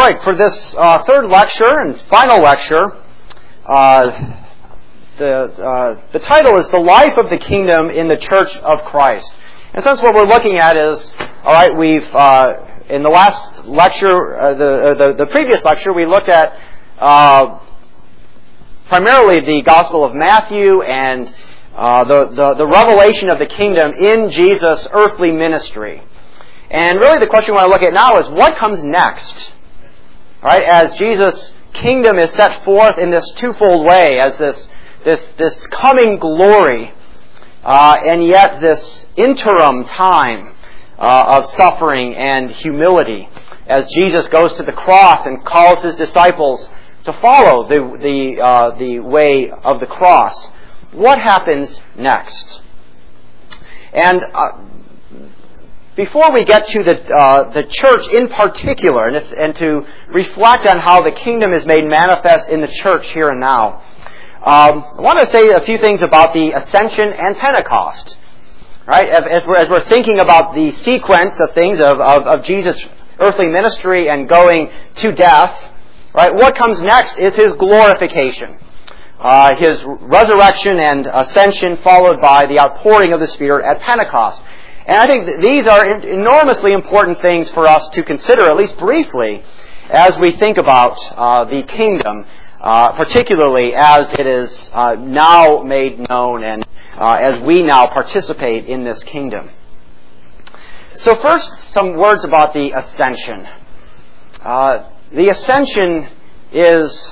right, for this third lecture and final lecture, the title is The Life of the Kingdom in the Church of Christ. And since what we're looking at is, all right, we've, in the last lecture, the previous lecture, we looked at primarily the Gospel of Matthew and the revelation of the kingdom in Jesus' earthly ministry. And really the question we want to look at now is what comes next? All right, as Jesus' kingdom is set forth in this twofold way, as this coming glory, and yet this interim time of suffering and humility, as Jesus goes to the cross and calls His disciples to follow the way of the cross. What happens next? And before we get to the church in particular, and to reflect on how the kingdom is made manifest in the church here and now, I want to say a few things about the Ascension and Pentecost. Right? As we're thinking about the sequence of things of Jesus' earthly ministry and going to death, right? What comes next is His glorification, His resurrection and ascension, followed by the outpouring of the Spirit at Pentecost. And I think these are enormously important things for us to consider, at least briefly, as we think about the kingdom, particularly as it is now made known and as we now participate in this kingdom. So first, some words about the ascension. The ascension is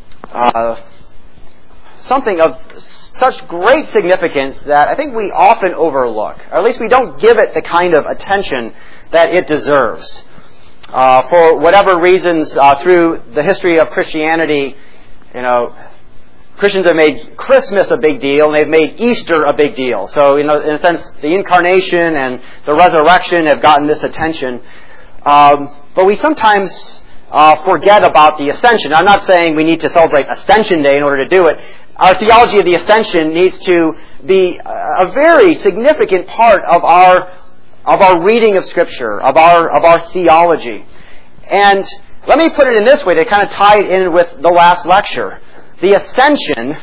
something of such great significance that I think we often overlook, or at least we don't give it the kind of attention that it deserves. For whatever reasons, through the history of Christianity, Christians have made Christmas a big deal, and they've made Easter a big deal. So, in a sense, the incarnation and the resurrection have gotten this attention. But we sometimes forget about the ascension. I'm not saying we need to celebrate Ascension Day in order to do it. Our theology of the ascension needs to be a very significant part of our reading of Scripture, of our theology. And let me put it in this way to kind of tie it in with the last lecture. The ascension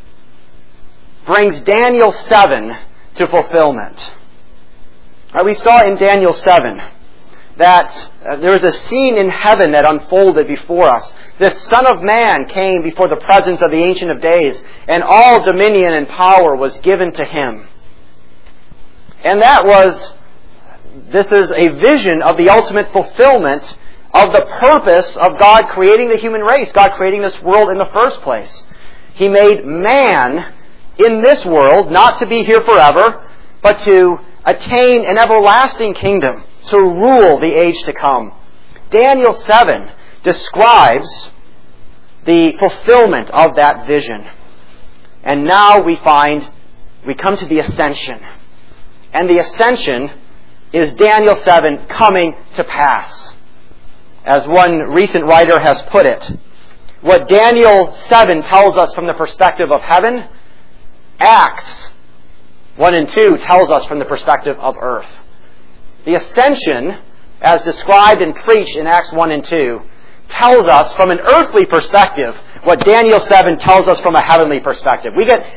brings Daniel 7 to fulfillment. Right, we saw in Daniel 7 that there was a scene in heaven that unfolded before us. This Son of Man came before the presence of the Ancient of Days, and all dominion and power was given to Him. And this is a vision of the ultimate fulfillment of the purpose of God creating the human race, God creating this world in the first place. He made man in this world, not to be here forever, but to attain an everlasting kingdom, to rule the age to come. Daniel 7 describes the fulfillment of that vision. And now we come to the ascension. And the ascension is Daniel 7 coming to pass. As one recent writer has put it, what Daniel 7 tells us from the perspective of heaven, Acts 1 and 2 tells us from the perspective of earth. The ascension, as described and preached in Acts 1 and 2, tells us from an earthly perspective what Daniel 7 tells us from a heavenly perspective. We get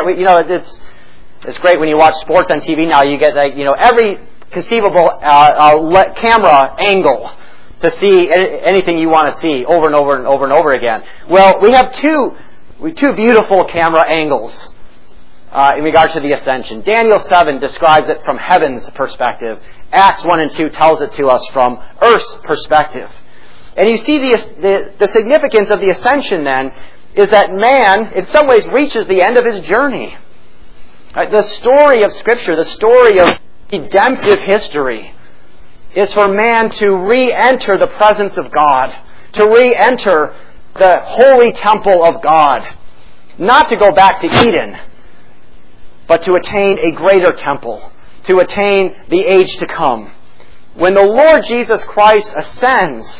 it's great when you watch sports on TV now. You get every conceivable camera angle to see anything you want to see over and over and over and over again. Well, we have two beautiful camera angles in regard to the ascension. Daniel 7 describes it from heaven's perspective. Acts 1 and 2 tells it to us from earth's perspective. And you see the significance of the ascension then is that man, in some ways, reaches the end of his journey. Right? The story of Scripture, the story of redemptive history, is for man to re-enter the presence of God, to re-enter the holy temple of God. Not to go back to Eden, but to attain a greater temple, to attain the age to come. When the Lord Jesus Christ ascends,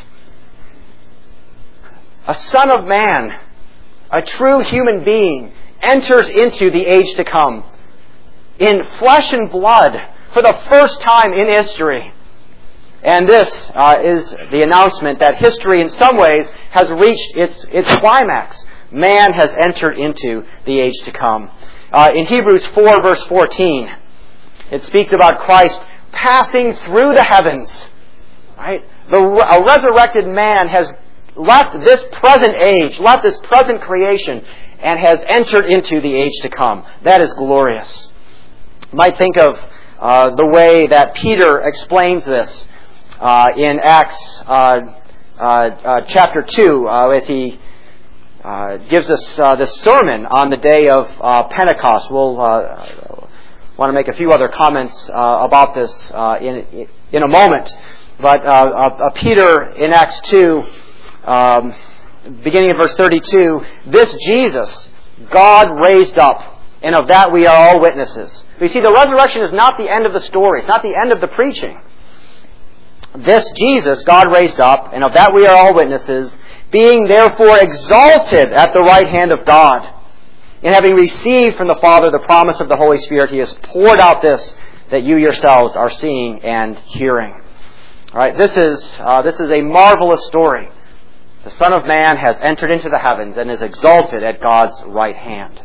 a Son of Man, a true human being, enters into the age to come in flesh and blood for the first time in history. And this is the announcement that history in some ways has reached its climax. Man has entered into the age to come. In Hebrews 4 verse 14, it speaks about Christ passing through the heavens. Right? A resurrected man has left this present age, left this present creation, and has entered into the age to come. That is glorious. You might think of the way that Peter explains this in Acts chapter 2, as he gives us this sermon on the day of Pentecost. We'll want to make a few other comments about this in a moment. But Peter in Acts 2, beginning in verse 32, this Jesus God raised up, and of that we are all witnesses. You see, the resurrection is not the end of the story. It's not the end of the preaching. This Jesus God raised up, and of that we are all witnesses, being therefore exalted at the right hand of God, and having received from the Father the promise of the Holy Spirit, He has poured out this that you yourselves are seeing and hearing. All right, this is a marvelous story. The Son of Man has entered into the heavens and is exalted at God's right hand.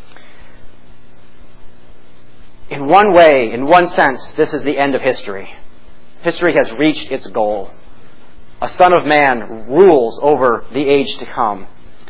In one way, in one sense, this is the end of history. History has reached its goal. A Son of Man rules over the age to come.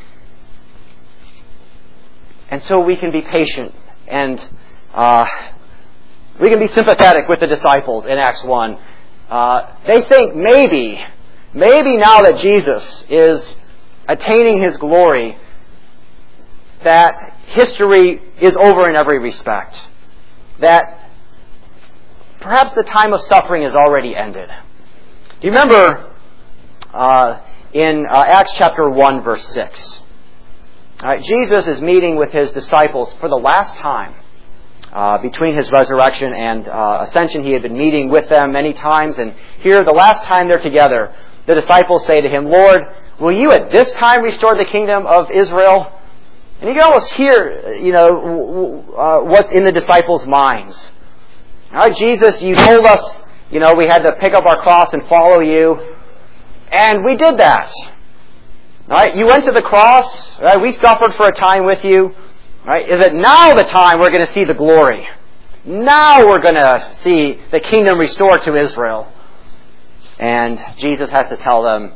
And so we can be patient and we can be sympathetic with the disciples in Acts 1. They think maybe now that Jesus is attaining His glory, that history is over in every respect. That perhaps the time of suffering has already ended. Do you remember in Acts chapter 1 verse 6? Jesus is meeting with His disciples for the last time. Between His resurrection and ascension, He had been meeting with them many times. And here, the last time they're together, the disciples say to Him, Lord, will you at this time restore the kingdom of Israel? And you can almost hear, what's in the disciples' minds. All right, Jesus, you told us, we had to pick up our cross and follow you. And we did that. All right, you went to the cross. Right? We suffered for a time with you. Right? Is it now the time we're going to see the glory? Now we're going to see the kingdom restored to Israel. And Jesus has to tell them,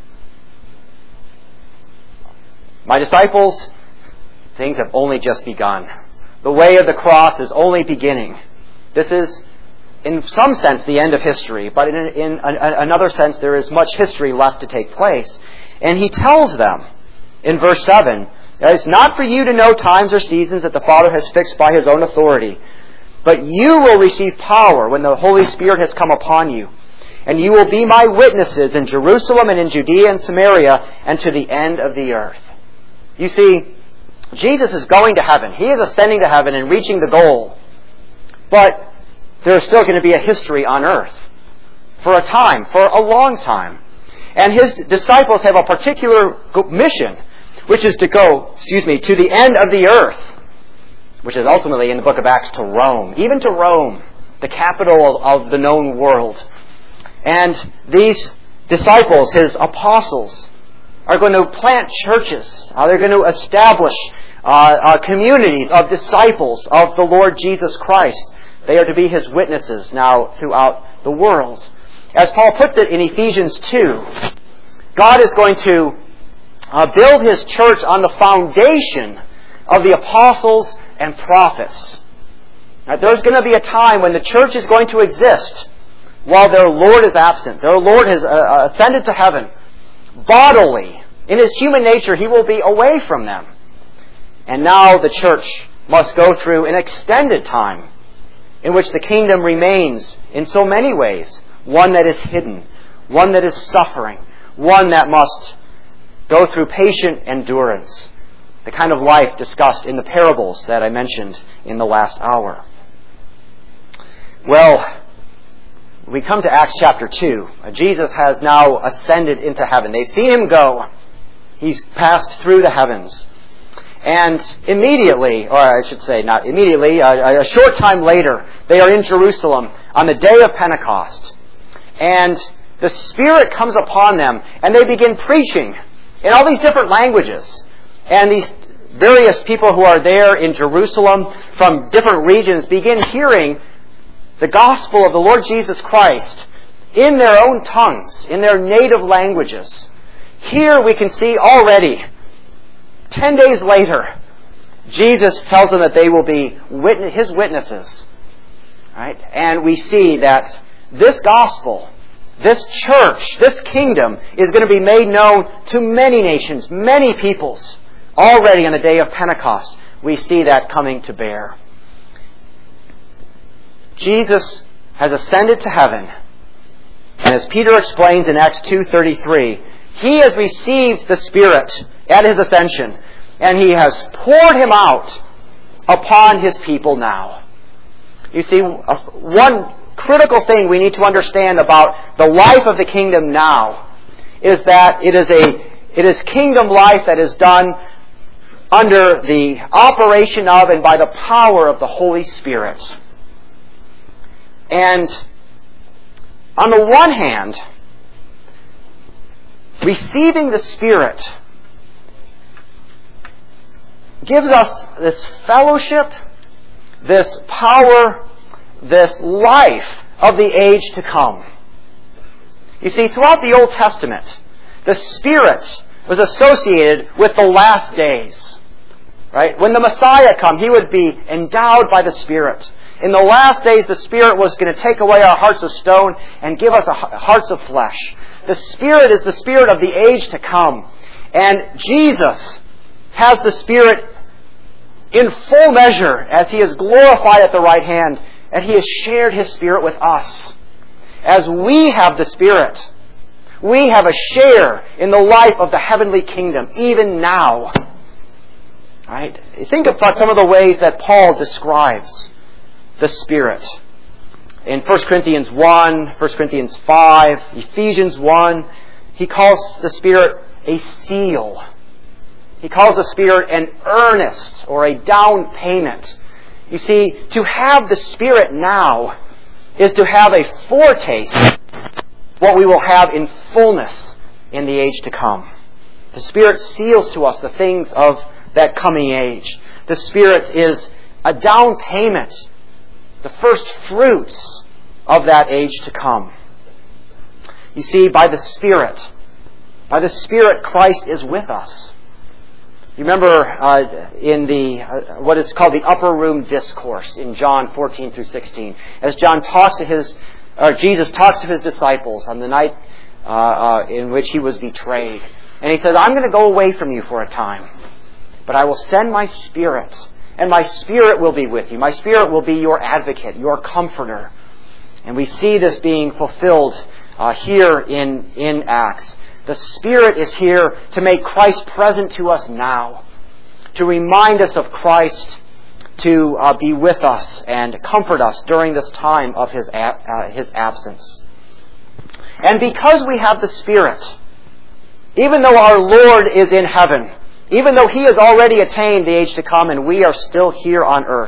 my disciples, things have only just begun. The way of the cross is only beginning. This is, in some sense, the end of history. But in another sense, there is much history left to take place. And He tells them in verse 7, it's not for you to know times or seasons that the Father has fixed by His own authority, but you will receive power when the Holy Spirit has come upon you. And you will be my witnesses in Jerusalem and in Judea and Samaria and to the end of the earth. You see, Jesus is going to heaven. He is ascending to heaven and reaching the goal. But there is still going to be a history on earth for a time, for a long time. And His disciples have a particular mission, which is to go, to the end of the earth, which is ultimately in the book of Acts to Rome, even to Rome, the capital of the known world. And these disciples, His apostles, are going to plant churches. They're going to establish communities of disciples of the Lord Jesus Christ. They are to be His witnesses now throughout the world. As Paul puts it in Ephesians 2, God is going to build His church on the foundation of the apostles and prophets. Now, there's going to be a time when the church is going to exist while their Lord is absent. Their Lord has ascended to heaven bodily. In His human nature, He will be away from them. And now the church must go through an extended time in which the kingdom remains in so many ways. One that is hidden, one that is suffering, one that must go through patient endurance, the kind of life discussed in the parables that I mentioned in the last hour. Well, we come to Acts chapter 2. Jesus has now ascended into heaven. They've seen Him go. He's passed through the heavens. And immediately, or I should say not immediately, a short time later, they are in Jerusalem on the day of Pentecost. And the Spirit comes upon them, and they begin preaching in all these different languages. And these various people who are there in Jerusalem from different regions begin hearing the gospel of the Lord Jesus Christ in their own tongues, in their native languages. Here we can see already, 10 days later, Jesus tells them that they will be His witnesses. Right? And we see that this gospel, this church, this kingdom is going to be made known to many nations, many peoples. Already on the day of Pentecost, we see that coming to bear. Jesus has ascended to heaven. And as Peter explains in Acts 2:33, He has received the Spirit at His ascension, and He has poured Him out upon His people now. You see, one critical thing we need to understand about the life of the kingdom now is that it is kingdom life that is done under the operation of and by the power of the Holy Spirit. And on the one hand, receiving the Spirit gives us this fellowship, this power, this life of the age to come. You see, throughout the Old Testament, the Spirit was associated with the last days. Right? When the Messiah come, He would be endowed by the Spirit. In the last days, the Spirit was going to take away our hearts of stone and give us hearts of flesh. The Spirit is the Spirit of the age to come. And Jesus has the Spirit in full measure as He is glorified at the right hand, and He has shared His Spirit with us. As we have the Spirit, we have a share in the life of the heavenly kingdom, even now. Right? Think about some of the ways that Paul describes the Spirit. In 1 Corinthians 1, 1 Corinthians 5, Ephesians 1, he calls the Spirit a seal. He calls the Spirit an earnest or a down payment. You see, to have the Spirit now is to have a foretaste of what we will have in fullness in the age to come. The Spirit seals to us the things of that coming age. The Spirit is a down payment, the first fruits of that age to come. You see, by the Spirit, Christ is with us. You remember in the what is called the upper room discourse in John 14 through 16, as Jesus talks to His disciples on the night in which He was betrayed, and He says, "I'm going to go away from you for a time, but I will send my Spirit, and my Spirit will be with you. My Spirit will be your advocate, your comforter." And we see this being fulfilled here in Acts. The Spirit is here to make Christ present to us now, to remind us of Christ, to be with us and comfort us during this time of His absence. And because we have the Spirit, even though our Lord is in heaven, even though He has already attained the age to come and we are still here on earth,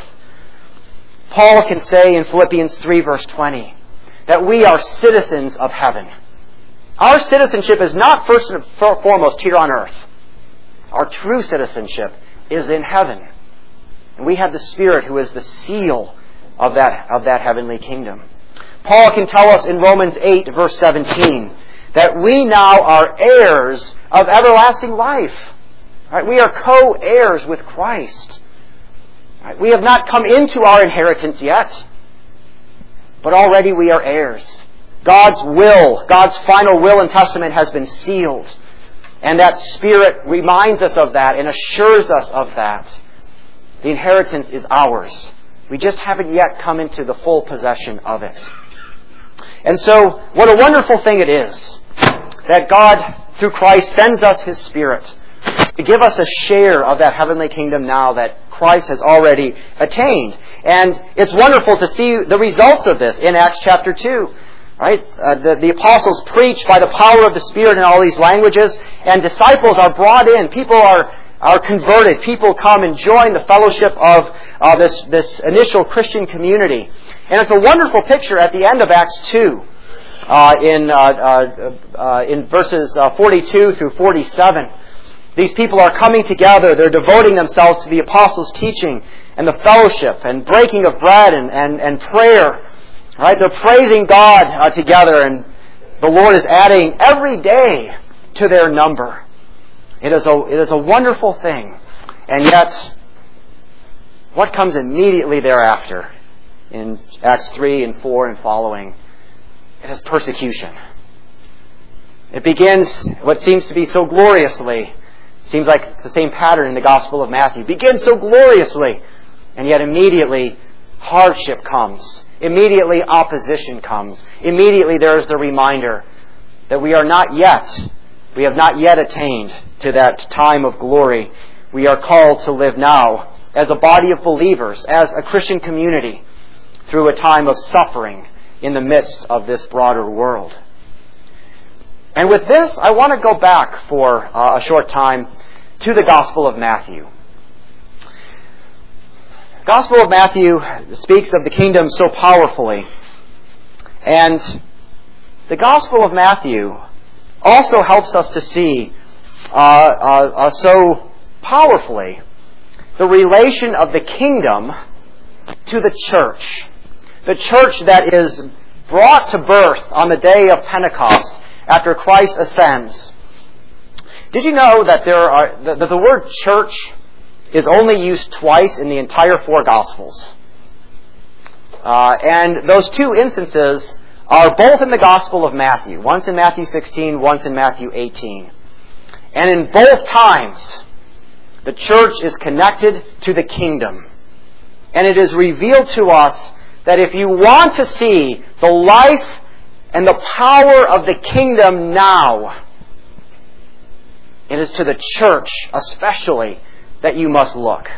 Paul can say in Philippians 3 verse 20 that we are citizens of heaven. Our citizenship is not first and foremost here on earth. Our true citizenship is in heaven. And we have the Spirit who is the seal of that heavenly kingdom. Paul can tell us in Romans 8 verse 17 that we now are heirs of everlasting life. Right? We are co-heirs with Christ. Right? We have not come into our inheritance yet, but already we are heirs. God's will, God's final will and testament has been sealed. And that Spirit reminds us of that and assures us of that. The inheritance is ours. We just haven't yet come into the full possession of it. And so, what a wonderful thing it is that God, through Christ, sends us His Spirit to give us a share of that heavenly kingdom now that Christ has already attained. And it's wonderful to see the results of this in Acts chapter 2. Right? The apostles preach by the power of the Spirit in all these languages, and disciples are brought in. People are converted. People come and join the fellowship of this initial Christian community. And it's a wonderful picture at the end of Acts 2 in verses 42 through 47. These people are coming together. They're devoting themselves to the apostles' teaching and the fellowship and breaking of bread and prayer. Right? They're praising God together, and the Lord is adding every day to their number. It is a wonderful thing. And yet, what comes immediately thereafter in Acts 3 and 4 and following? It is persecution. It begins what seems to be so gloriously. Seems like the same pattern in the Gospel of Matthew. Begins so gloriously, and yet immediately hardship comes. Immediately opposition comes. Immediately there is the reminder that we have not yet attained to that time of glory. We are called to live now as a body of believers, as a Christian community, through a time of suffering in the midst of this broader world. And with this, I want to go back for a short time to the Gospel of Matthew. The Gospel of Matthew speaks of the kingdom so powerfully. And the Gospel of Matthew also helps us to see so powerfully the relation of the kingdom to the church. The church that is brought to birth on the day of Pentecost after Christ ascends. Did you know that that the word church is only used twice in the entire 4 Gospels? And those 2 instances are both in the Gospel of Matthew. Once in Matthew 16, once in Matthew 18. And in both times, the church is connected to the kingdom. And it is revealed to us that if you want to see the life and the power of the kingdom now, it is to the church especially that you must look.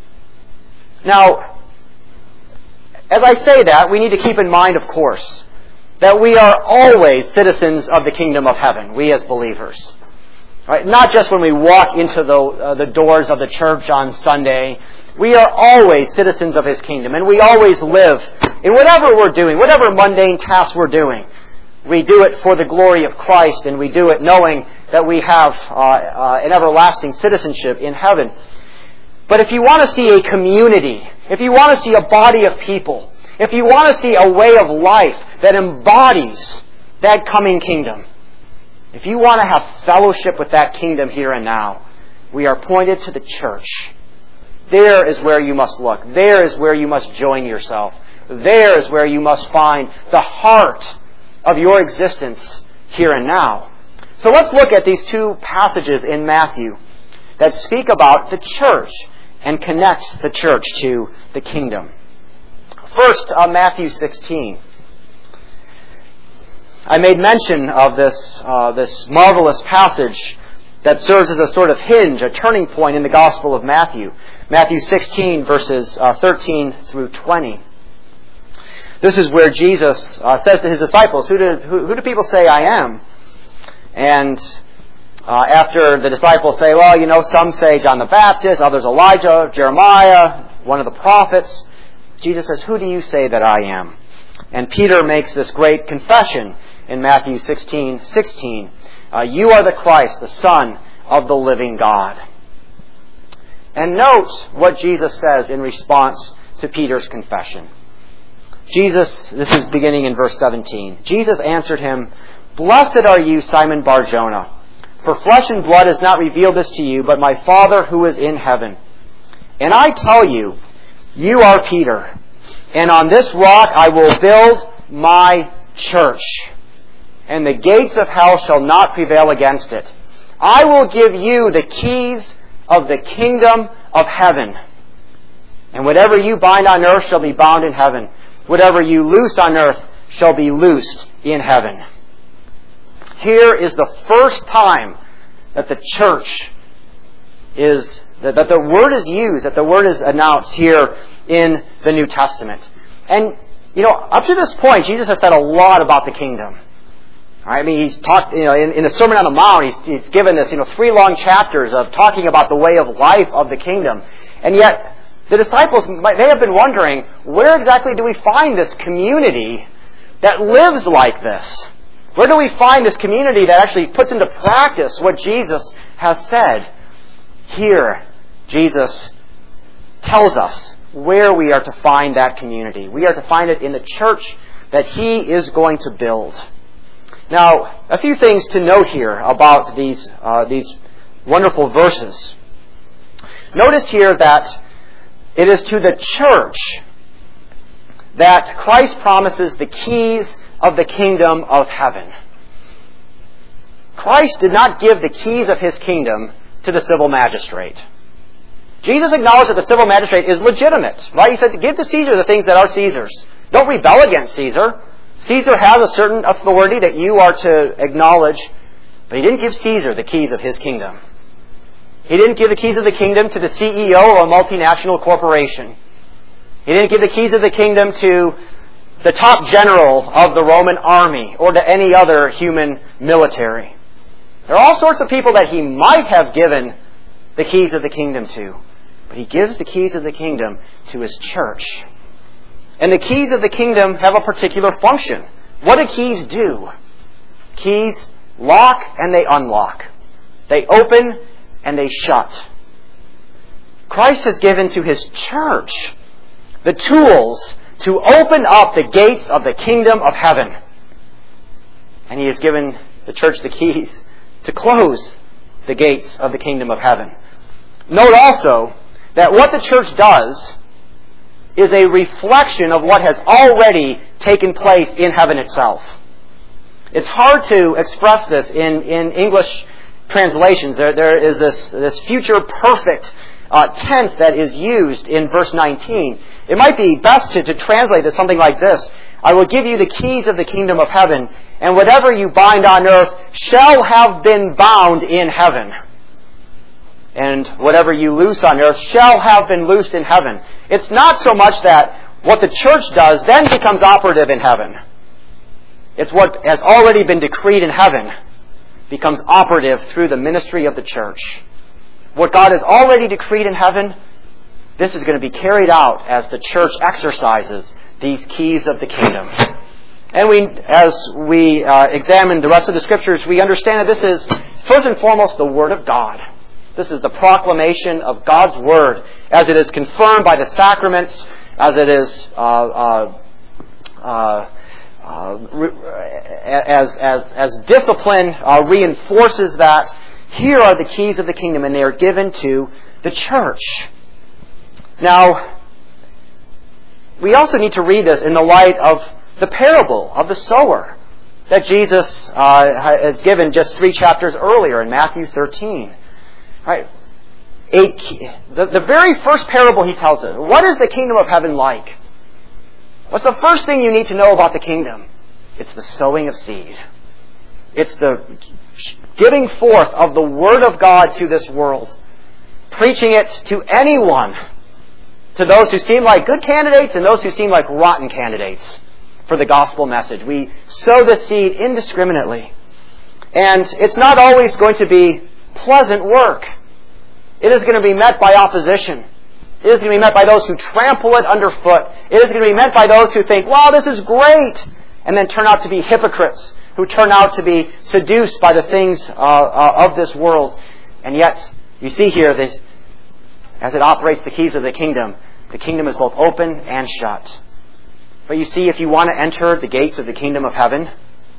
Now, as I say that, we need to keep in mind, of course, that we are always citizens of the kingdom of heaven, we as believers. Right? Not just when we walk into the doors of the church on Sunday. We are always citizens of His kingdom, and we always live in whatever we're doing, whatever mundane task we're doing. We do it for the glory of Christ, and we do it knowing that we have an everlasting citizenship in heaven. But if you want to see a community, if you want to see a body of people, if you want to see a way of life that embodies that coming kingdom, if you want to have fellowship with that kingdom here and now, we are pointed to the church. There is where you must look. There is where you must join yourself. There is where you must find the heart of your existence here and now. So let's look at these 2 passages in Matthew that speak about the church and connect the church to the kingdom. First, Matthew 16. I made mention of this marvelous passage that serves as a sort of hinge, a turning point in the Gospel of Matthew. Matthew 16, verses 13 through 20. This is where Jesus says to His disciples, who do people say I am? And after the disciples say, well, some say John the Baptist, others Elijah, Jeremiah, one of the prophets. Jesus says, who do you say that I am? And Peter makes this great confession in Matthew 16:16. You are the Christ, the Son of the living God. And note what Jesus says in response to Peter's confession. This is beginning in verse 17. Jesus answered him, Blessed are you, Simon Bar-Jonah, for flesh and blood has not revealed this to you, but my Father who is in heaven. And I tell you, you are Peter, and on this rock I will build my church, and the gates of hell shall not prevail against it. I will give you the keys of the kingdom of heaven. And whatever you bind on earth shall be bound in heaven. Whatever you loose on earth shall be loosed in heaven. Here is the first time that the church that the word is used, that the word is announced here in the New Testament. And, up to this point, Jesus has said a lot about the kingdom. I mean, he's talked, in the Sermon on the Mount, he's given us, 3 long chapters of talking about the way of life of the kingdom. And yet, the disciples may have been wondering, where exactly do we find this community that lives like this? Where do we find this community that actually puts into practice what Jesus has said? Here, Jesus tells us where we are to find that community. We are to find it in the church that He is going to build. Now, a few things to note here about these wonderful verses. Notice here that it is to the church that Christ promises the keys of the kingdom of heaven. Christ did not give the keys of His kingdom to the civil magistrate. Jesus acknowledged that the civil magistrate is legitimate, right? He said, give to Caesar the things that are Caesar's. Don't rebel against Caesar. Caesar has a certain authority that you are to acknowledge, but He didn't give Caesar the keys of his kingdom. He didn't give the keys of the kingdom to the CEO of a multinational corporation. He didn't give the keys of the kingdom to the top general of the Roman army or to any other human military. There are all sorts of people that He might have given the keys of the kingdom to, but He gives the keys of the kingdom to His church. And the keys of the kingdom have a particular function. What do keys do? Keys lock and they unlock. They open and they shut. Christ has given to His church the tools to open up the gates of the kingdom of heaven. And He has given the church the keys to close the gates of the kingdom of heaven. Note also that what the church does is a reflection of what has already taken place in heaven itself. It's hard to express this in English translations. There is this future perfect tense that is used in verse 19. It might be best to translate it something like this. I will give you the keys of the kingdom of heaven, and whatever you bind on earth shall have been bound in heaven. And whatever you loose on earth shall have been loosed in heaven. It's not so much that what the church does then becomes operative in heaven. It's what has already been decreed in heaven becomes operative through the ministry of the church. What God has already decreed in heaven, this is going to be carried out as the church exercises these keys of the kingdom. And as we examine the rest of the Scriptures, we understand that this is first and foremost the Word of God. This is the proclamation of God's Word as it is confirmed by the sacraments, as it is as discipline reinforces that. Here are the keys of the kingdom, and they are given to the church. Now, we also need to read this in the light of the parable of the sower that Jesus has given just 3 chapters earlier in Matthew 13. Right? The very first parable He tells us. What is the kingdom of heaven like? What's the first thing you need to know about the kingdom? It's the sowing of seed. It's the giving forth of the Word of God to this world. Preaching it to anyone. To those who seem like good candidates and those who seem like rotten candidates for the gospel message. We sow the seed indiscriminately. And it's not always going to be pleasant work. It is going to be met by opposition. It is going to be met by those who trample it underfoot. It is going to be met by those who think, wow, this is great, and then turn out to be hypocrites, who turn out to be seduced by the things of this world. And yet, you see here that as it operates the keys of the kingdom is both open and shut. But you see, if you want to enter the gates of the kingdom of heaven,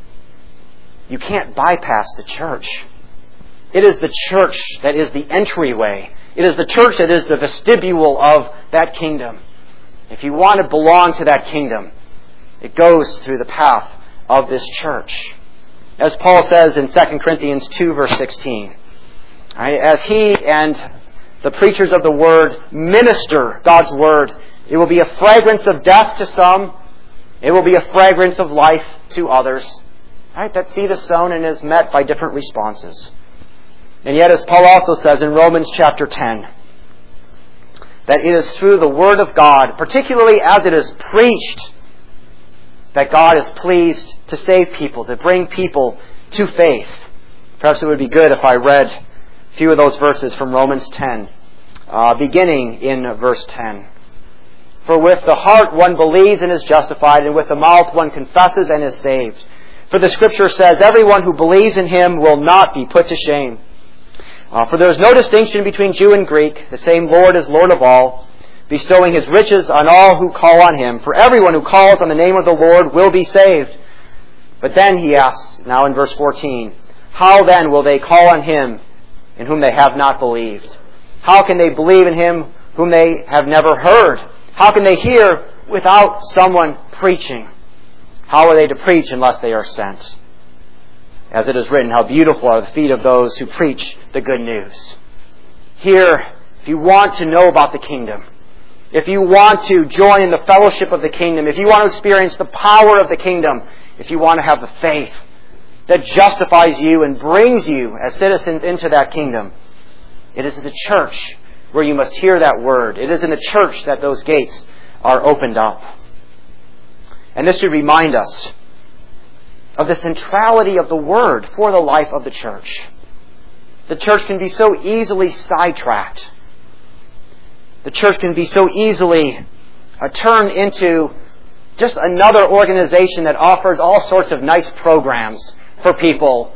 you can't bypass the church. It is the church that is the entryway. It is the church that is the vestibule of that kingdom. If you want to belong to that kingdom, it goes through the path of this church. As Paul says in 2 Corinthians 2 verse 16, right, as he and the preachers of the Word minister God's Word, it will be a fragrance of death to some. It will be a fragrance of life to others. Right? That seed is sown and is met by different responses. And yet, as Paul also says in Romans chapter 10, that it is through the Word of God, particularly as it is preached, that God is pleased to save people, to bring people to faith. Perhaps it would be good if I read a few of those verses from Romans 10, beginning in verse 10. For with the heart one believes and is justified, and with the mouth one confesses and is saved. For the Scripture says, everyone who believes in Him will not be put to shame. For there is no distinction between Jew and Greek. The same Lord is Lord of all, bestowing His riches on all who call on Him. For everyone who calls on the name of the Lord will be saved. But then he asks, now in verse 14, how then will they call on Him in whom they have not believed? How can they believe in Him whom they have never heard? How can they hear without someone preaching? How are they to preach unless they are sent? As it is written, how beautiful are the feet of those who preach the good news. Here, if you want to know about the kingdom, if you want to join in the fellowship of the kingdom, if you want to experience the power of the kingdom, if you want to have the faith that justifies you and brings you as citizens into that kingdom, it is in the church where you must hear that word. It is in the church that those gates are opened up. And this should remind us of the centrality of the Word for the life of the church. The church can be so easily sidetracked. The church can be so easily turned into just another organization that offers all sorts of nice programs for people.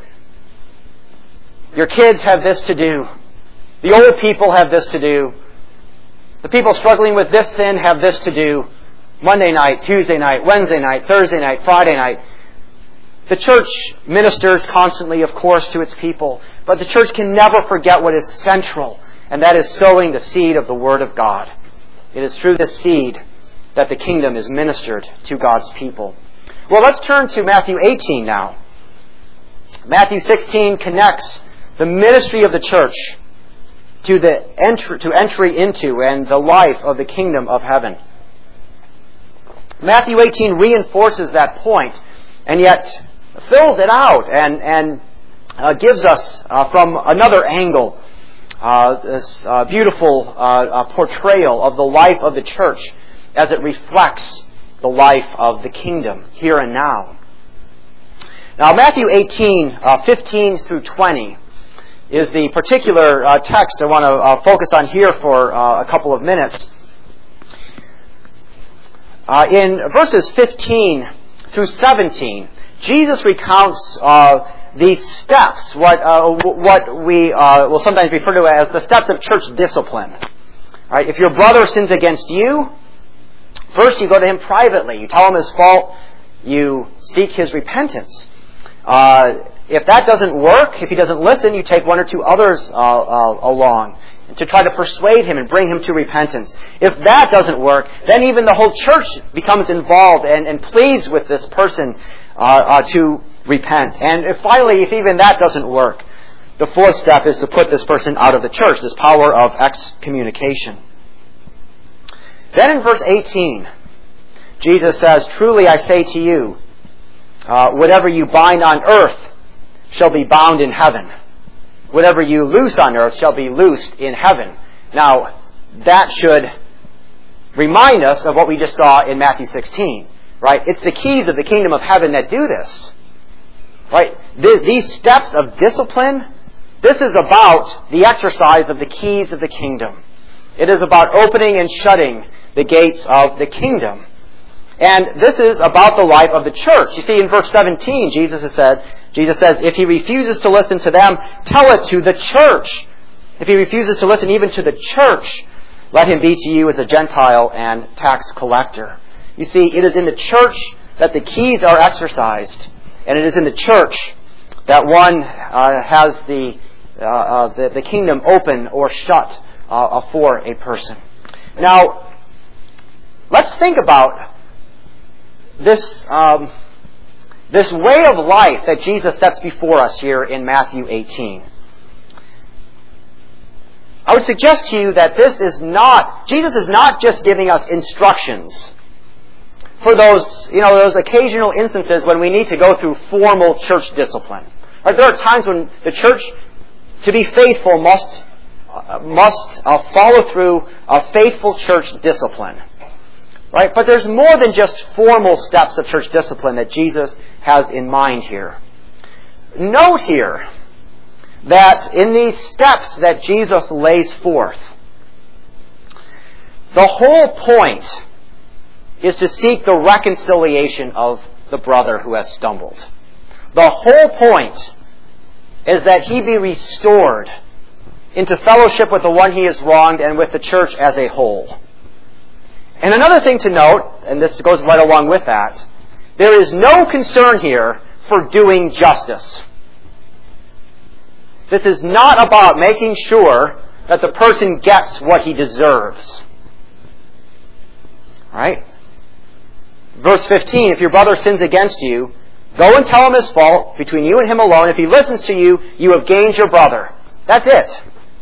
Your kids have this to do. The old people have this to do. The people struggling with this sin have this to do. Monday night, Tuesday night, Wednesday night, Thursday night, Friday night. The church ministers constantly, of course, to its people. But the church can never forget what is central, and that is sowing the seed of the Word of God. It is through this seed that the kingdom is ministered to God's people. Well, let's turn to Matthew 18 now. Matthew 16 connects the ministry of the church to entry into and the life of the kingdom of heaven. Matthew 18 reinforces that point, and yet fills it out and gives us from another angle this beautiful portrayal of the life of the church as it reflects the life of the kingdom here and now. Now, Matthew 18, 15 through 20 is the particular text I want to focus on here for a couple of minutes. In verses 15 through 17, Jesus recounts these steps, what we will sometimes refer to as the steps of church discipline. Right? If your brother sins against you, first you go to him privately. You tell him his fault. You seek his repentance. If that doesn't work, if he doesn't listen, you take one or two others along to try to persuade him and bring him to repentance. If that doesn't work, then even the whole church becomes involved and pleads with this person to repent. And finally, if even that doesn't work, the fourth step is to put this person out of the church, this power of excommunication. Then in verse 18, Jesus says, "Truly I say to you, whatever you bind on earth shall be bound in heaven. Whatever you loose on earth shall be loosed in heaven." Now, that should remind us of what we just saw in Matthew 16. Right? It's the keys of the kingdom of heaven that do this. Right? These steps of discipline, this is about the exercise of the keys of the kingdom. It is about opening and shutting the gates of the kingdom. And this is about the life of the church. You see, in verse 17, Jesus says, if he refuses to listen to them, tell it to the church. If he refuses to listen even to the church, let him be to you as a Gentile and tax collector. You see, it is in the church that the keys are exercised, and it is in the church that one has the kingdom open or shut for a person. Now, let's think about this way of life that Jesus sets before us here in Matthew 18. I would suggest to you that Jesus is not just giving us instructions for those occasional instances when we need to go through formal church discipline. Right? There are times when the church, to be faithful, must follow through a faithful church discipline. Right? But there's more than just formal steps of church discipline that Jesus has in mind here. Note here that in these steps that Jesus lays forth, the whole point is to seek the reconciliation of the brother who has stumbled. The whole point is that he be restored into fellowship with the one he has wronged and with the church as a whole. And another thing to note, and this goes right along with that, there is no concern here for doing justice. This is not about making sure that the person gets what he deserves. Right? Verse 15, if your brother sins against you, go and tell him his fault between you and him alone. If he listens to you, you have gained your brother. That's it.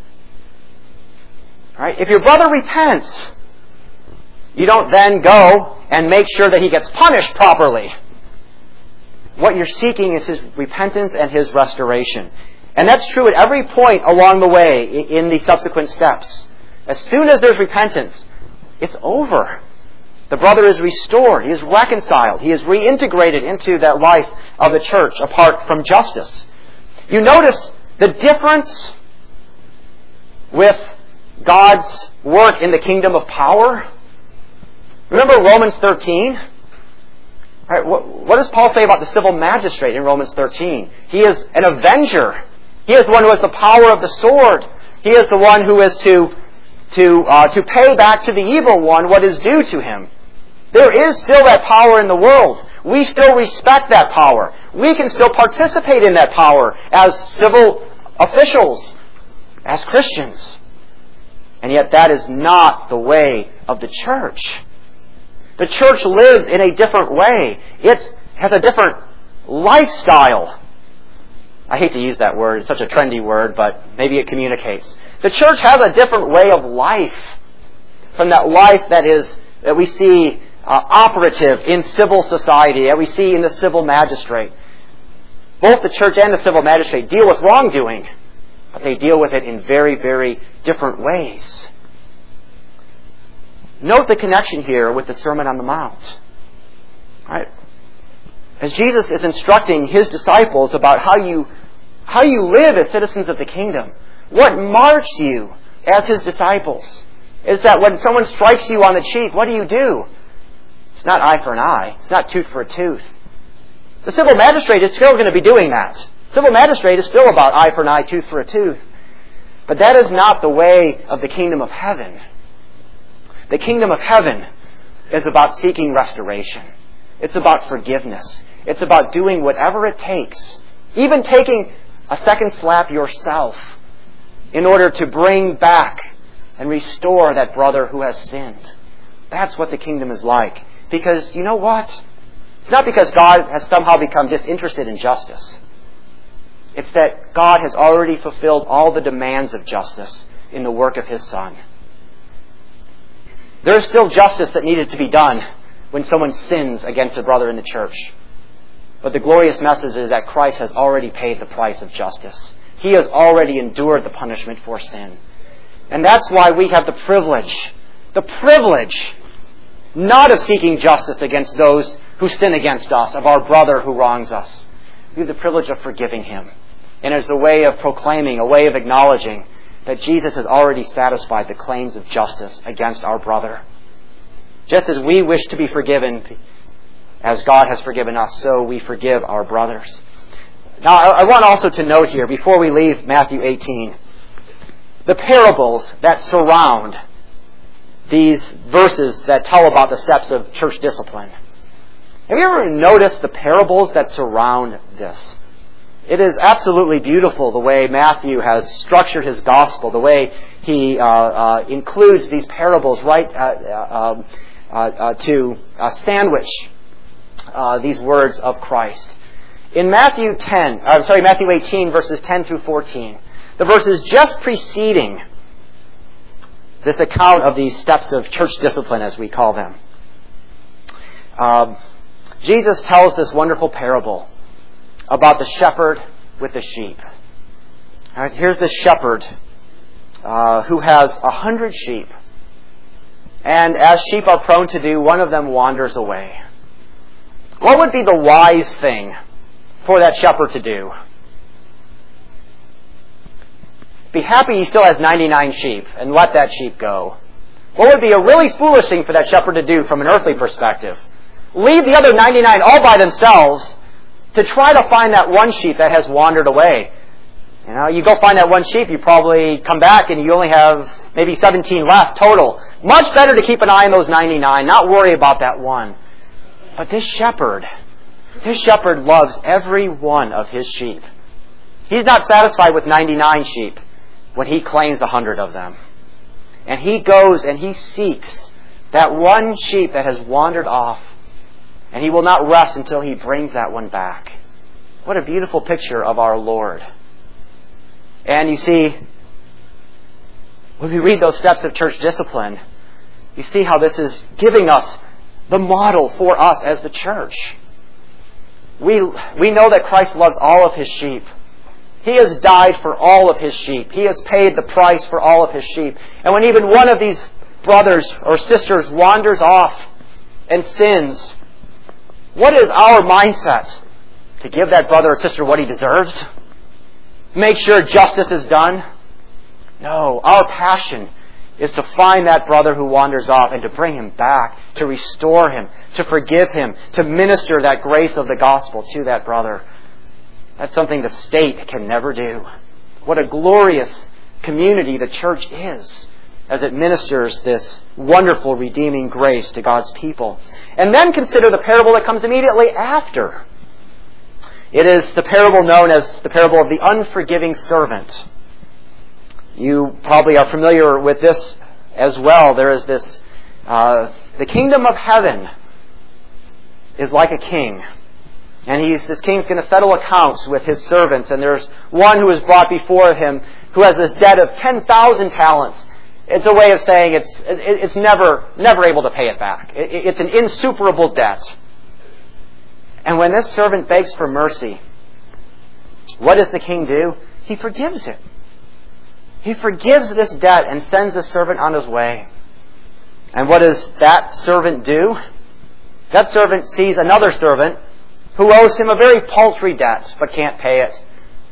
Right? If your brother repents, you don't then go and make sure that he gets punished properly. What you're seeking is his repentance and his restoration. And that's true at every point along the way in the subsequent steps. As soon as there's repentance, it's over. The brother is restored. He is reconciled. He is reintegrated into that life of the church apart from justice. You notice the difference with God's work in the kingdom of power? Remember Romans 13? Right, what does Paul say about the civil magistrate in Romans 13? He is an avenger. He is the one who has the power of the sword. He is the one who is to pay back to the evil one what is due to him. There is still that power in the world. We still respect that power. We can still participate in that power as civil officials, as Christians. And yet that is not the way of the church. The church lives in a different way. It has a different lifestyle. I hate to use that word. It's such a trendy word, but maybe it communicates. The church has a different way of life from that life that we see operative in civil society, that we see in the civil magistrate. Both the church and the civil magistrate deal with wrongdoing, but they deal with it in very, very different ways. Note the connection here with the Sermon on the Mount. Right? As Jesus is instructing his disciples about how you live as citizens of the kingdom, what marks you as his disciples is that when someone strikes you on the cheek, what do? It's not eye for an eye. It's not tooth for a tooth. The civil magistrate is still going to be doing that. Civil magistrate is still about eye for an eye, tooth for a tooth. But that is not the way of the kingdom of heaven. The kingdom of heaven is about seeking restoration. It's about forgiveness. It's about doing whatever it takes, even taking a second slap yourself, in order to bring back and restore that brother who has sinned. That's what the kingdom is like. Because you know what? It's not because God has somehow become disinterested in justice. It's that God has already fulfilled all the demands of justice in the work of His Son. There is still justice that needed to be done when someone sins against a brother in the church. But the glorious message is that Christ has already paid the price of justice. He has already endured the punishment for sin. And that's why we have the privilege not of seeking justice against those who sin against us, of our brother who wrongs us. We have the privilege of forgiving him. And it's a way of proclaiming, a way of acknowledging that Jesus has already satisfied the claims of justice against our brother. Just as we wish to be forgiven as God has forgiven us, so we forgive our brothers. Now, I want also to note here, before we leave Matthew 18, the parables that surround these verses that tell about the steps of church discipline. Have you ever noticed the parables that surround this? It is absolutely beautiful the way Matthew has structured his gospel, the way he includes these parables right to sandwich these words of Christ. In Matthew 18, verses 10 through 14, the verses just preceding this account of these steps of church discipline, as we call them, Jesus tells this wonderful parable about the shepherd with the sheep. All right, here's this shepherd who has 100 sheep. And as sheep are prone to do, one of them wanders away. What would be the wise thing for that shepherd to do? Be happy he still has 99 sheep and let that sheep go. What would be a really foolish thing for that shepherd to do from an earthly perspective? Leave the other 99 all by themselves to try to find that one sheep that has wandered away. You go find that one sheep, you probably come back and you only have maybe 17 left total. Much better to keep an eye on those 99, not worry about that one. But this shepherd loves every one of his sheep. He's not satisfied with 99 sheep when he claims 100 of them. And he goes and he seeks that one sheep that has wandered off. And he will not rest until he brings that one back. What a beautiful picture of our Lord. And you see, when we read those steps of church discipline, you see how this is giving us the model for us as the church. We know that Christ loves all of His sheep. He has died for all of His sheep. He has paid the price for all of His sheep. And when even one of these brothers or sisters wanders off and sins, what is our mindset? To give that brother or sister what he deserves? Make sure justice is done? No, our passion is to find that brother who wanders off and to bring him back, to restore him, to forgive him, to minister that grace of the gospel to that brother. That's something the state can never do. What a glorious community the church is as it ministers this wonderful redeeming grace to God's people. And then consider the parable that comes immediately after. It is the parable known as the parable of the unforgiving servant. You probably are familiar with this as well. There is this, the kingdom of heaven is like a king. And this king's going to settle accounts with his servants. And there's one who is brought before him who has this debt of 10,000 talents. It's a way of saying it's never able to pay it back. It's an insuperable debt. And when this servant begs for mercy, what does the king do? He forgives it. He forgives this debt and sends the servant on his way. And what does that servant do? That servant sees another servant who owes him a very paltry debt but can't pay it.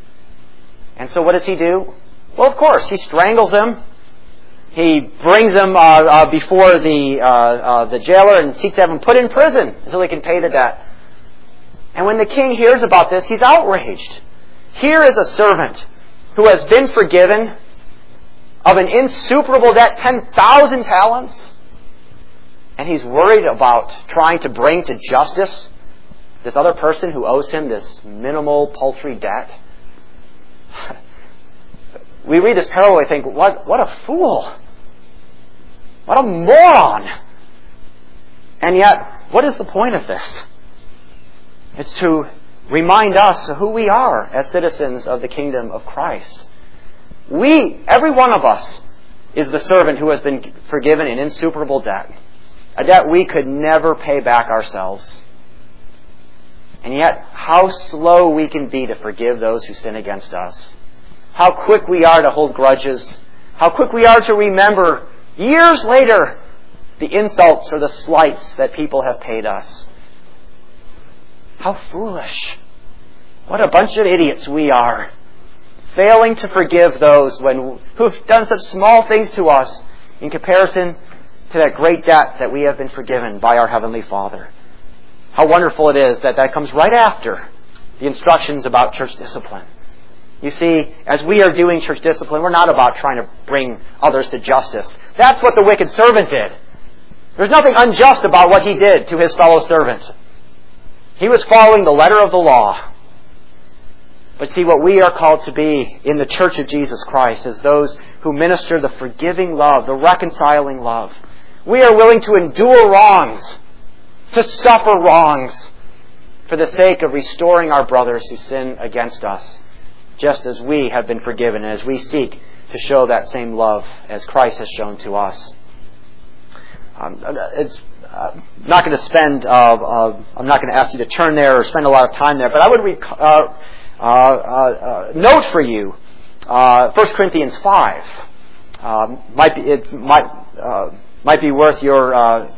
And so what does he do? Well, of course, he strangles him. He brings him before the jailer and seeks to have him put in prison until he can pay the debt. And when the king hears about this, he's outraged. Here is a servant who has been forgiven of an insuperable debt, 10,000 talents, and he's worried about trying to bring to justice this other person who owes him this minimal, paltry debt. We read this parable and think, what a fool. What a moron. And yet, what is the point of this? It's to remind us who we are as citizens of the kingdom of Christ. Every one of us, is the servant who has been forgiven an insuperable debt. A debt we could never pay back ourselves. And yet, how slow we can be to forgive those who sin against us. How quick we are to hold grudges. How quick we are to remember, years later, the insults or the slights that people have paid us. How foolish. What a bunch of idiots we are. Failing to forgive those who've done such small things to us in comparison to that great debt that we have been forgiven by our Heavenly Father. How wonderful it is that comes right after the instructions about church discipline. You see, as we are doing church discipline, we're not about trying to bring others to justice. That's what the wicked servant did. There's nothing unjust about what he did to his fellow servant. He was following the letter of the law. But see, what we are called to be in the church of Jesus Christ is those who minister the forgiving love, the reconciling love. We are willing to endure wrongs, to suffer wrongs, for the sake of restoring our brothers who sin against us, just as we have been forgiven, and as we seek to show that same love as Christ has shown to us. I'm not going to ask you to turn there or spend a lot of time there, but I would note for you 1 Corinthians 5. Might be worth your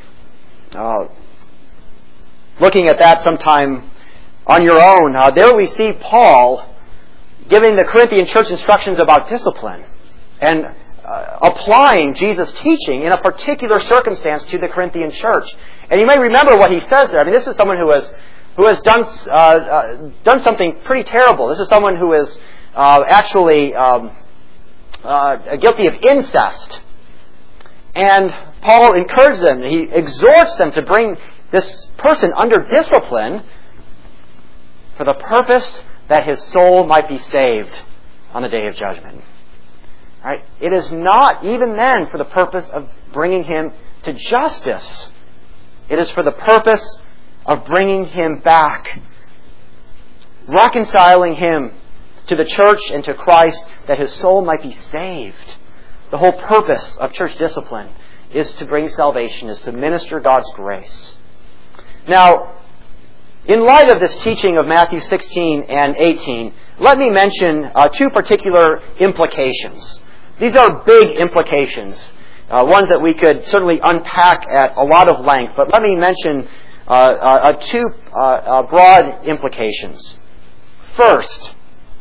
looking at that sometime on your own. There we see Paul giving the Corinthian church instructions about discipline. And applying Jesus' teaching in a particular circumstance to the Corinthian church. And you may remember what he says there. I mean, this is someone who has done something pretty terrible. This is someone who is actually guilty of incest. And Paul encourages them, he exhorts them to bring this person under discipline for the purpose that his soul might be saved on the day of judgment. Right? It is not even then for the purpose of bringing him to justice. It is for the purpose of bringing him back, reconciling him to the church and to Christ, that his soul might be saved. The whole purpose of church discipline is to bring salvation, is to minister God's grace. Now, in light of this teaching of Matthew 16 and 18, let me mention two particular implications. These are big implications, ones that we could certainly unpack at a lot of length, but let me mention two broad implications. First,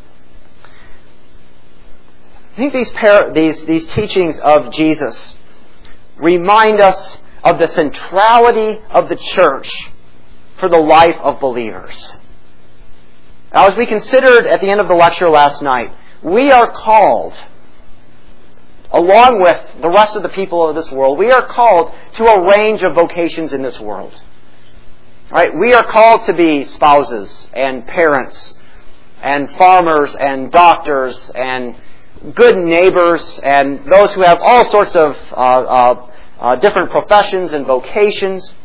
I think these teachings of Jesus remind us of the centrality of the church for the life of believers. Now, as we considered at the end of the lecture last night, we are called, along with the rest of the people of this world, we are called to a range of vocations in this world. Right? We are called to be spouses and parents and farmers and doctors and good neighbors and those who have all sorts of different professions and vocations.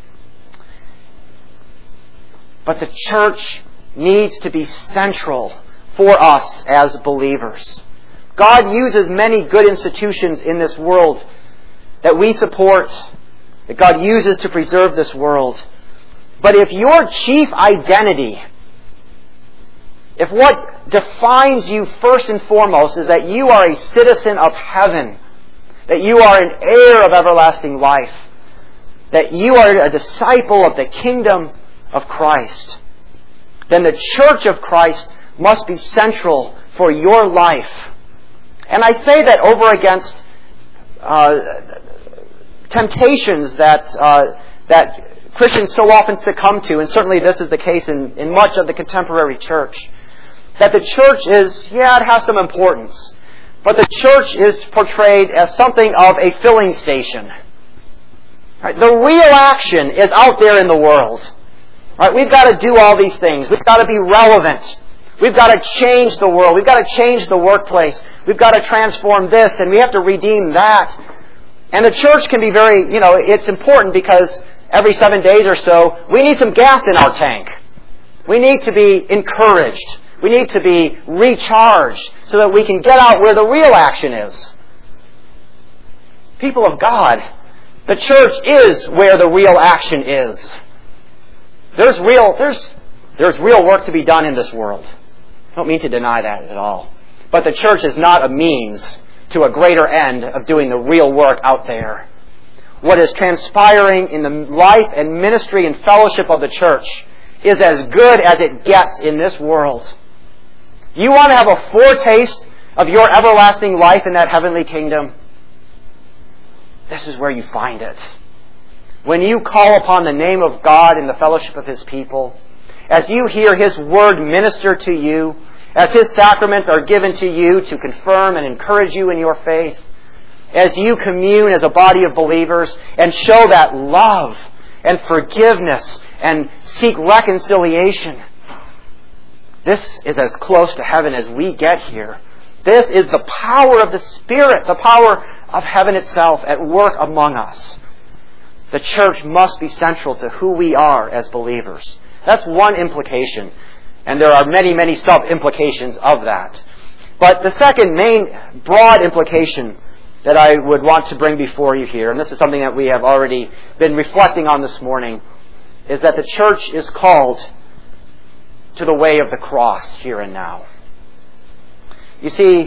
But the church needs to be central for us as believers. God uses many good institutions in this world that we support, that God uses to preserve this world. But if your chief identity, if what defines you first and foremost is that you are a citizen of heaven, that you are an heir of everlasting life, that you are a disciple of the kingdom of Christ, then the church of Christ must be central for your life. And I say that over against temptations that Christians so often succumb to, and certainly this is the case in much of the contemporary church, that the church is, it has some importance, but the church is portrayed as something of a filling station. Right? The real action is out there in the world. Right? We've got to do all these things. We've got to be relevant. We've got to change the world. We've got to change the workplace. We've got to transform this, and we have to redeem that. And the church can be very, it's important because every 7 days or so, we need some gas in our tank. We need to be encouraged. We need to be recharged so that we can get out where the real action is. People of God, the church is where the real action is. There's real work to be done in this world. I don't mean to deny that at all. But the church is not a means to a greater end of doing the real work out there. What is transpiring in the life and ministry and fellowship of the church is as good as it gets in this world. You want to have a foretaste of your everlasting life in that heavenly kingdom? This is where you find it. When you call upon the name of God in the fellowship of His people, as you hear His Word minister to you, as His sacraments are given to you to confirm and encourage you in your faith, as you commune as a body of believers and show that love and forgiveness and seek reconciliation, this is as close to heaven as we get here. This is the power of the Spirit, the power of heaven itself at work among us. The church must be central to who we are as believers. That's one implication. And there are many, many sub-implications of that. But the second main broad implication that I would want to bring before you here, and this is something that we have already been reflecting on this morning, is that the church is called to the way of the cross here and now. You see,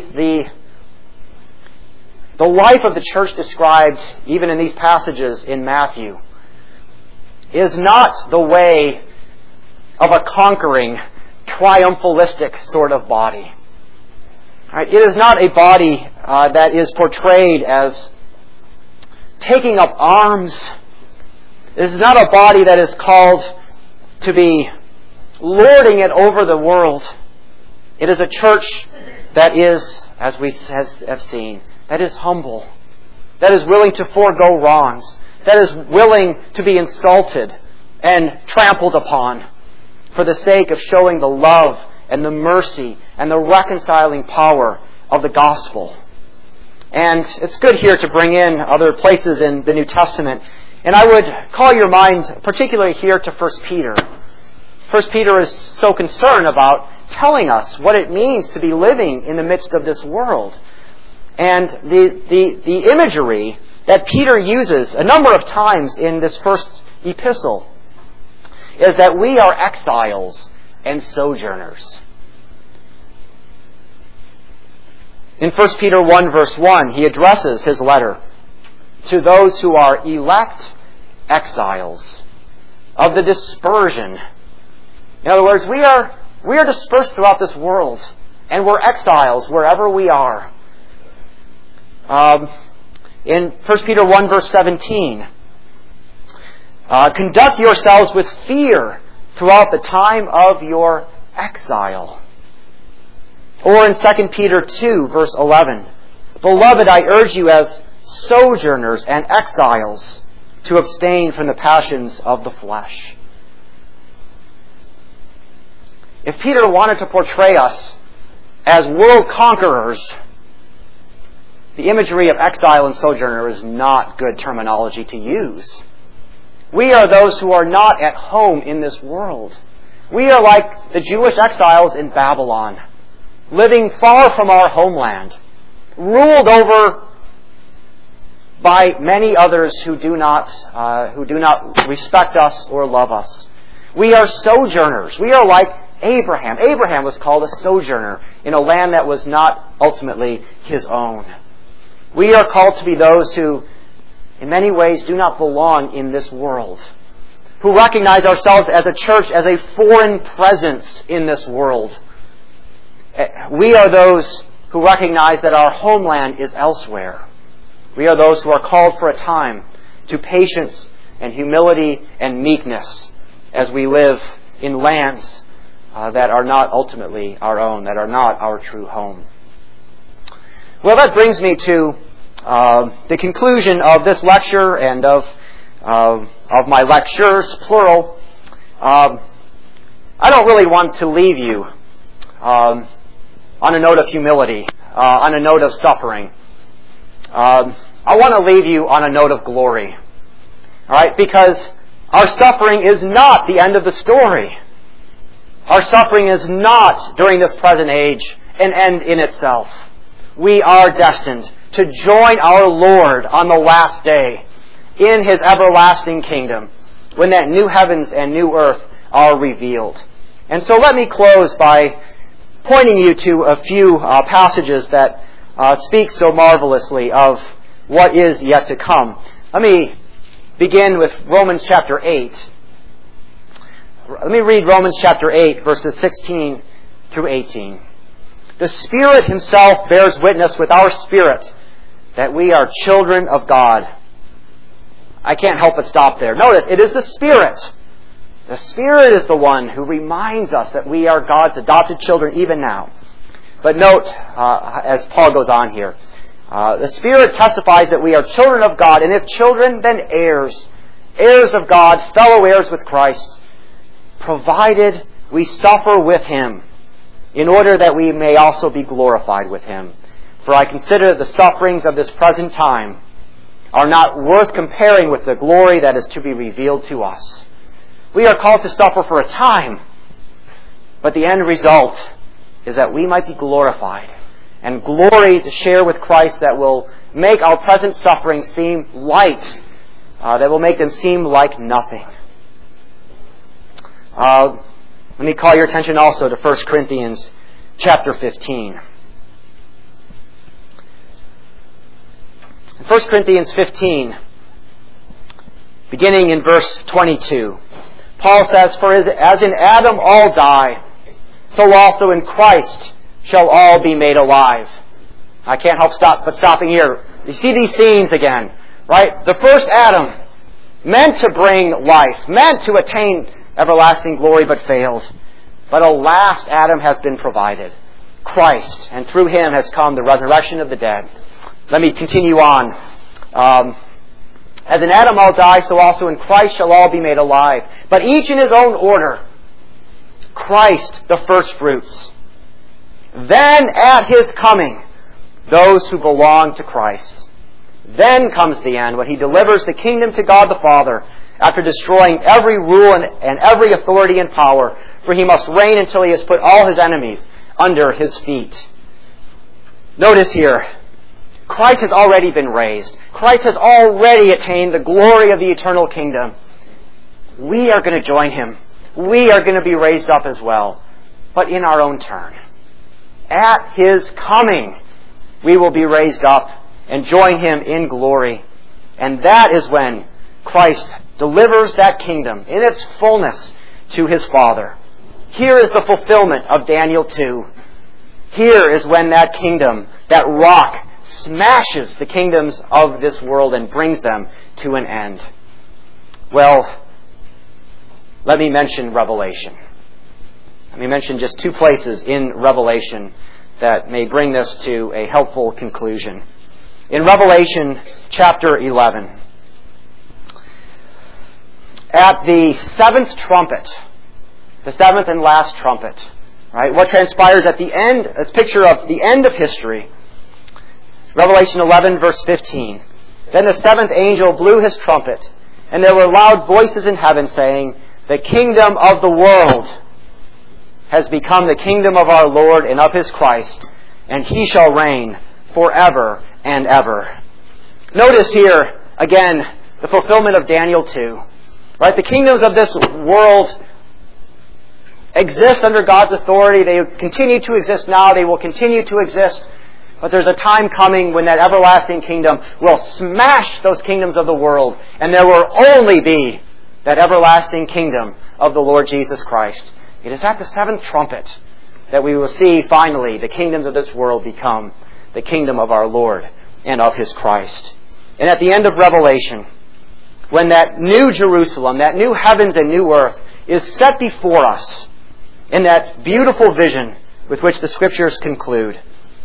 the life of the church described even in these passages in Matthew is not the way of a conquering, triumphalistic sort of body. Right? It is not a body that is portrayed as taking up arms. This is not a body that is called to be lording it over the world. It is a church that is, as we have seen, that is humble, that is willing to forego wrongs, that is willing to be insulted and trampled upon for the sake of showing the love and the mercy and the reconciling power of the gospel. And it's good here to bring in other places in the New Testament. And I would call your mind particularly here to 1 Peter. 1 Peter is so concerned about telling us what it means to be living in the midst of this world. And the imagery that Peter uses a number of times in this first epistle is that we are exiles and sojourners. In 1 Peter 1 verse 1, he addresses his letter to those who are elect exiles of the dispersion. In other words, we are dispersed throughout this world, and we're exiles wherever we are. In 1 Peter 1 verse 17, conduct yourselves with fear throughout the time of your exile. Or in 2 Peter 2 verse 11, beloved, I urge you as sojourners and exiles to abstain from the passions of the flesh. If Peter wanted to portray us as world conquerors, the imagery of exile and sojourner is not good terminology to use. We are those who are not at home in this world. We are like the Jewish exiles in Babylon, living far from our homeland, ruled over by many others who do not respect us or love us. We are sojourners. We are like Abraham. Abraham was called a sojourner in a land that was not ultimately his own. We are called to be those who, in many ways, do not belong in this world, who recognize ourselves as a church as a foreign presence in this world. We are those who recognize that our homeland is elsewhere. We are those who are called for a time to patience and humility and meekness as we live in lands that are not ultimately our own, that are not our true home. Well, that brings me to the conclusion of this lecture and of my lectures, plural. I don't really want to leave you on a note of humility, on a note of suffering. I want to leave you on a note of glory. All right? Because our suffering is not the end of the story. Our suffering is not, during this present age, an end in itself. We are destined to join our Lord on the last day in His everlasting kingdom, when that new heavens and new earth are revealed. And so let me close by pointing you to a few passages that speak so marvelously of what is yet to come. Let me begin with Romans chapter 8. Let me read Romans chapter 8, verses 16 through 18. The Spirit Himself bears witness with our spirit that we are children of God. I can't help but stop there. Notice, it is the Spirit. The Spirit is the one who reminds us that we are God's adopted children even now. But note, as Paul goes on here, the Spirit testifies that we are children of God, and if children, then heirs, heirs of God, fellow heirs with Christ, provided we suffer with Him, in order that we may also be glorified with Him. For I consider the sufferings of this present time are not worth comparing with the glory that is to be revealed to us. We are called to suffer for a time, but the end result is that we might be glorified, and glory to share with Christ that will make our present suffering seem light, that will make them seem like nothing. Let me call your attention also to 1 Corinthians chapter 15. In 1 Corinthians 15, beginning in verse 22, Paul says, For as in Adam all die, so also in Christ shall all be made alive. I can't help stopping here. You see these themes again, right? The first Adam, meant to bring life, meant to attain everlasting glory, but failed. But a last Adam has been provided, Christ, and through Him has come the resurrection of the dead. Let me continue on. As in Adam all die, so also in Christ shall all be made alive, but each in his own order. Christ the firstfruits. Then at His coming, those who belong to Christ. Then comes the end, when He delivers the kingdom to God the Father, after destroying every rule and every authority and power, for He must reign until He has put all His enemies under His feet. Notice here, Christ has already been raised. Christ has already attained the glory of the eternal kingdom. We are going to join Him. We are going to be raised up as well, but in our own turn. At His coming, we will be raised up and join Him in glory. And that is when Christ delivers that kingdom in its fullness to His Father. Here is the fulfillment of Daniel 2. Here is when that kingdom, that rock, smashes the kingdoms of this world and brings them to an end. Well, let me mention Revelation. Let me mention just 2 places in Revelation that may bring this to a helpful conclusion. In Revelation chapter 11, at the 7th trumpet, the 7th and last trumpet, right? What transpires at the end, it's a picture of the end of history. Revelation 11, verse 15. Then the 7th angel blew his trumpet, and there were loud voices in heaven saying, "The kingdom of the world has become the kingdom of our Lord and of His Christ, and He shall reign forever and ever." Notice here, again, the fulfillment of Daniel 2. Right? The kingdoms of this world exist under God's authority. They continue to exist now. They will continue to exist. But there's a time coming when that everlasting kingdom will smash those kingdoms of the world, and there will only be that everlasting kingdom of the Lord Jesus Christ. It is at the 7th trumpet that we will see finally the kingdoms of this world become the kingdom of our Lord and of His Christ. And at the end of Revelation, when that new Jerusalem, that new heavens and new earth is set before us in that beautiful vision with which the Scriptures conclude,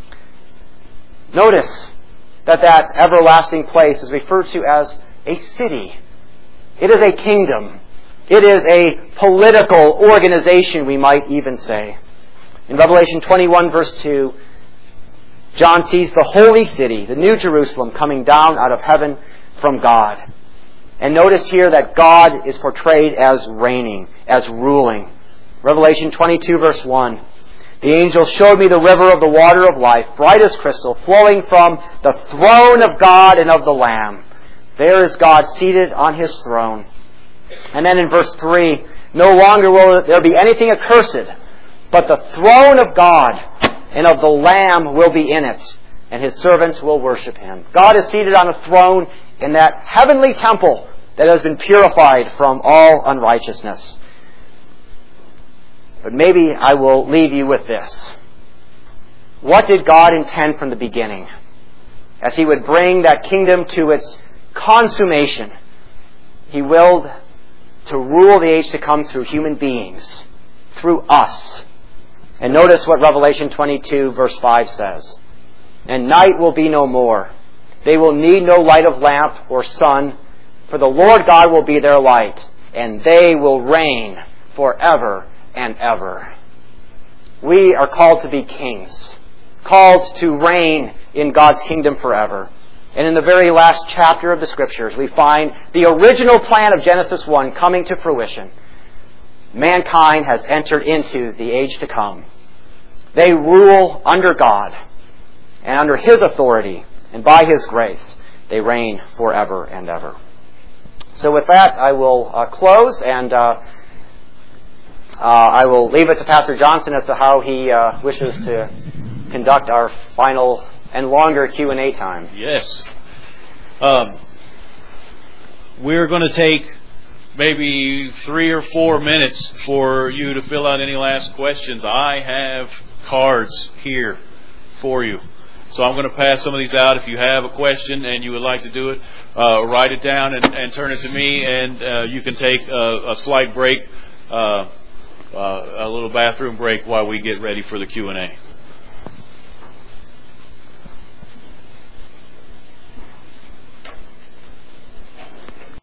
notice that that everlasting place is referred to as a city. It is a kingdom. It is a political organization, we might even say. In Revelation 21, verse 2, John sees the holy city, the new Jerusalem, coming down out of heaven from God. And notice here that God is portrayed as reigning, as ruling. Revelation 22, verse 1. The angel showed me the river of the water of life, bright as crystal, flowing from the throne of God and of the Lamb. There is God seated on His throne. And then in verse 3, no longer will there be anything accursed, but the throne of God and of the Lamb will be in it, and His servants will worship Him. God is seated on a throne in that heavenly temple that has been purified from all unrighteousness. But maybe I will leave you with this. What did God intend from the beginning? As He would bring that kingdom to its consummation, He willed to rule the age to come through human beings, through us. And notice what Revelation 22, verse 5 says. And night will be no more. They will need no light of lamp or sun, for the Lord God will be their light, and they will reign forever and ever. We are called to be kings, called to reign in God's kingdom forever. And in the very last chapter of the Scriptures, we find the original plan of Genesis 1 coming to fruition. Mankind has entered into the age to come. They rule under God and under His authority, and by His grace, they reign forever and ever. So with that, I will close, and I will leave it to Pastor Johnson as to how he wishes to conduct our final and longer Q&A time. Yes. We're going to take maybe 3 or 4 minutes for you to fill out any last questions. I have cards here for you. So I'm going to pass some of these out. If you have a question and you would like to do it, write it down and turn it to me, and you can take a slight break, a little bathroom break while we get ready for the Q&A.